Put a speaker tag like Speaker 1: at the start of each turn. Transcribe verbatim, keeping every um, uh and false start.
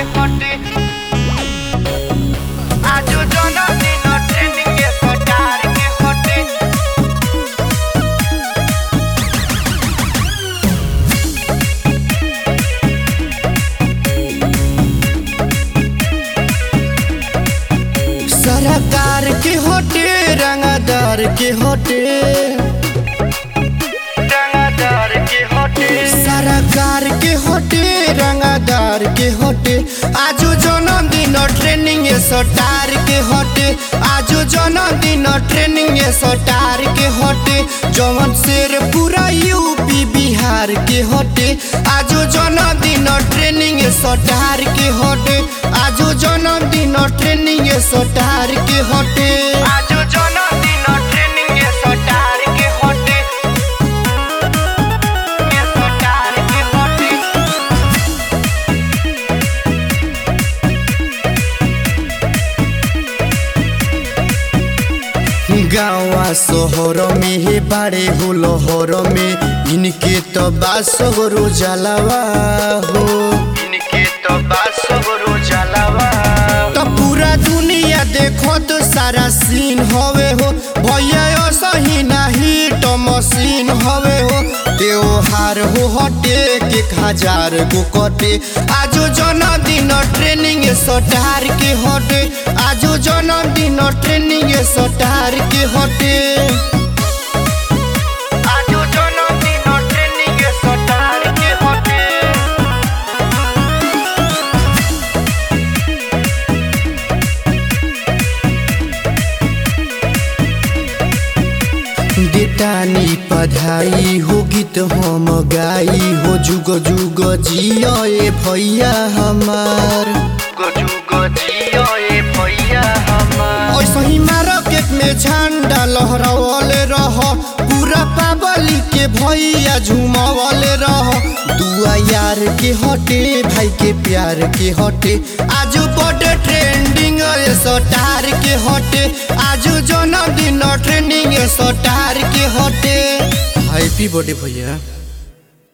Speaker 1: के हटे आजो जन्मदिन ट्रेनिंग के सटार के हटे सरकार के हटे रंगदार के हटे रंगदार के हटे सरकार के हटे रंगदार के हटे आजो जन्मदिन ट्रेनिंग सटार के हटे आजो जन्मदिन ट्रेनिंग सटार के हटे जवन शेर पूरा यूपी बिहार के हटे आजो जन्मदिन ट्रेनिंग सटार के हटे आजो जन्मदिन ट्रेनिंग सटार के हटे आजो जन्मदिन ट्रेनिंग सटार के हटे सटार के हटे गाँवा शहर में हे बाड़े हो लहर में इनके तो बास गरो जलावा हो इनके तो बास गरो जलावा तो पूरा दुनिया देखो तो सारा सीन हवे हो भैया सही नहीं तो मशीन हवे हो त्योहार हो हटे के हजार गो कटे आजो जन्मदिन ट्रेनिंग सटार के हटे आजो जन्मदिन ट्रेनिंग सटार के हटे आजो जन्मदिन ट्रेनिंग सटार के हटे देतानी पढ़ाई हो गीत हम गाई हो जुग जुग जियो ए भैया हमार जुग जियो ए भैया हमार ऐसे ही मार्केट में झंडा लहरावले रह पूरा पाबली के भैया झुमावले रह दुआ यार के हटे भाई के प्यार के हटे आजो बड़े ट्रेंडिंग सटार के हटे आजो जन्मदिन ट्रेंडिंग सटार के हटे हैप्पी बर्थडे भैया।